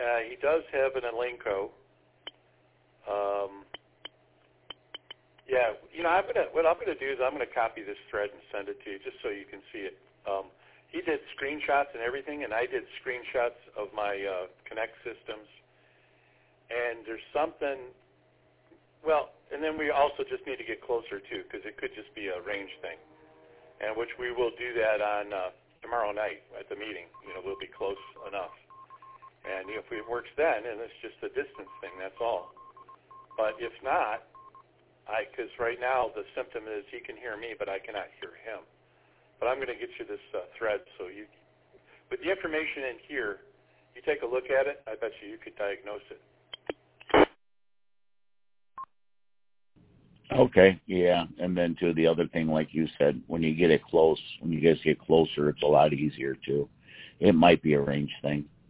He does have an Elanco. Yeah, what I'm gonna do is I'm gonna copy this thread and send it to you just so you can see it. He did screenshots and everything, and I did screenshots of my Connect systems. And there's something. Well, and then we also just need to get closer too, because it could just be a range thing, and which we will do that on tomorrow night at the meeting. We'll be close enough. And if it works then, and it's just a distance thing, that's all. But if not, because right now the symptom is he can hear me, but I cannot hear him. But I'm going to get you this thread so with the information in here, you take a look at it, I bet you could diagnose it. Okay, yeah. And then, too, the other thing, like you said, when you guys get closer, it's a lot easier, too. It might be a range thing.